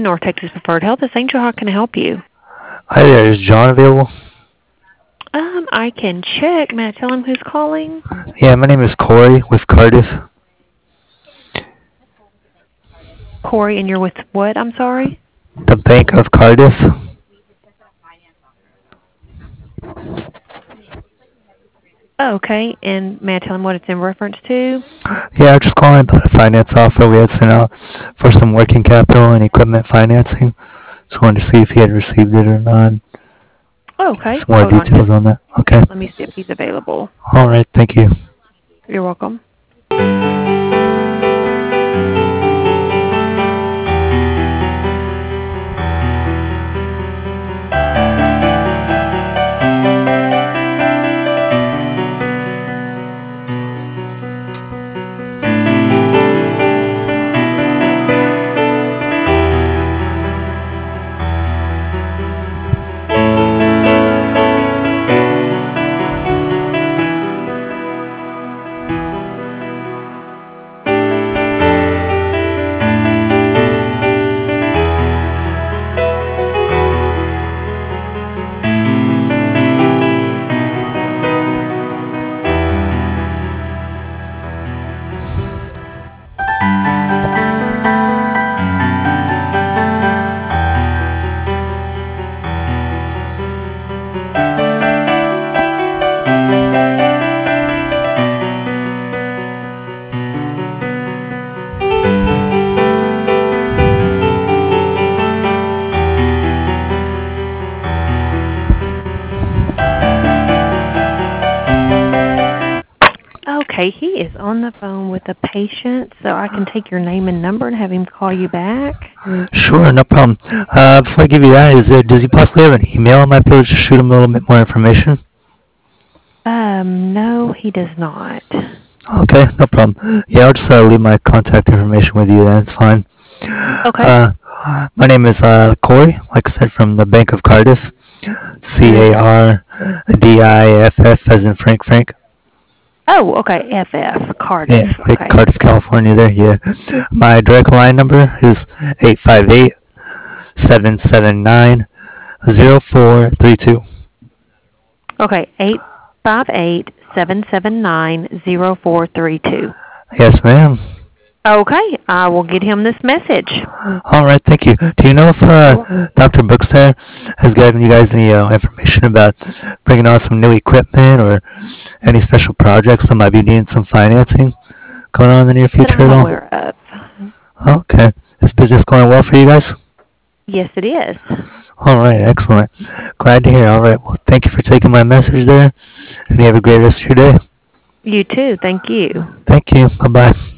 North Texas Preferred Health. This Angel, how can I help you? Hi there, is John available? I can check. May I tell him who's calling? Yeah, my name is Corey with Cardiff. Corey, and you're with what? I'm sorry? The Bank of Cardiff. Oh, okay. And may I tell him what it's in reference to? Yeah, I'm just calling about a finance offer we had sent out for some working capital and equipment financing. Just wanted to see if he had received it or not. Oh, okay. Some more Hold on. details on that. Okay. Let me see if he's available. All right, thank you. You're welcome. Okay, he is on the phone with a patient, so I can take your name and number and have him call you back. Sure, no problem. Before I give you that, does he possibly have an email I might be able to shoot him a little bit more information? No, he does not. Okay, no problem. Yeah, I'll just leave my contact information with you then. It's fine. Okay. My name is Corey, like I said, from the Bank of Cardiff. Cardiff, as in Frank. Oh, okay. FF, Cardiff. Yeah, like Okay. Cardiff, California there, yeah. My direct line number is 858-779-0432. Okay, 858-779-0432. Yes, ma'am. Okay, I will get him this message. All right, thank you. Do you know if Dr. Brooks there has given you guys any information about bringing on some new equipment or any special projects that might be needing some financing going on in the near That future I'm at all? aware of. Okay. Is business going well for you guys? Yes, it is. All right, excellent. Glad to hear. All right, well, thank you for taking my message there, and you have a great rest of your day. You too. Thank you. Thank you. Bye-bye.